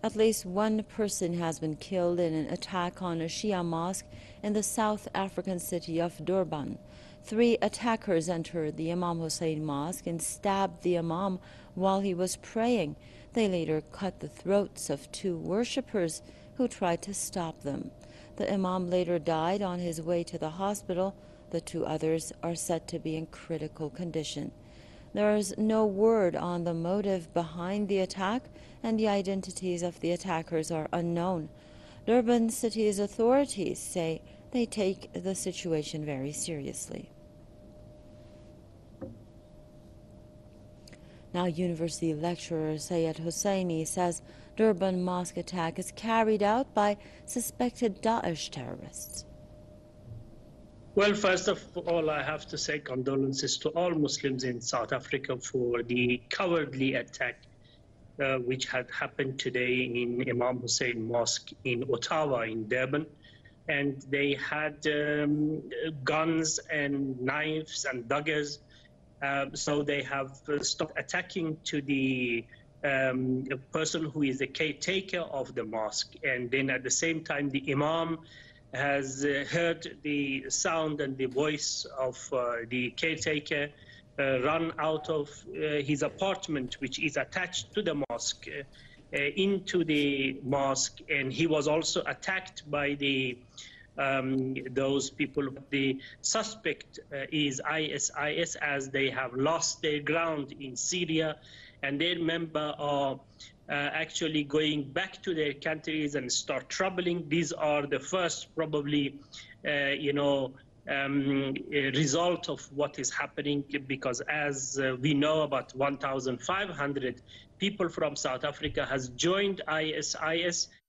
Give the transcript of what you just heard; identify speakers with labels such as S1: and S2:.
S1: At least one person has been killed in an attack on a Shia mosque in the South African city of Durban. 3 attackers entered the Imam Hussein Mosque and stabbed the Imam while he was praying. They later cut the throats of 2 worshippers who tried to stop them. The Imam later died on his way to the hospital. The 2 others are said to be in critical condition. There is no word on the motive behind the attack, and the identities of the attackers are unknown. Durban city's authorities say they take the situation very seriously. Now, university lecturer Sayed Hosseini says Durban mosque attack is carried out by suspected Daesh terrorists.
S2: Well, first of all, I have to say condolences to all Muslims in South Africa for the cowardly attack which had happened today in Imam Hussein Mosque in Ottawa, in Durban. And they had guns and knives and daggers. So they have stopped attacking to the person who is the caretaker of the mosque. And then at the same time, the Imam has heard the sound and the voice of the caretaker run out of his apartment, which is attached to the mosque, into the mosque, and he was also attacked by the those people. The suspect is ISIS, as they have lost their ground in Syria, and their members are actually going back to their countries and start troubling. These are the first, probably, result of what is happening, because as we know, about 1,500 people from South Africa has joined ISIS.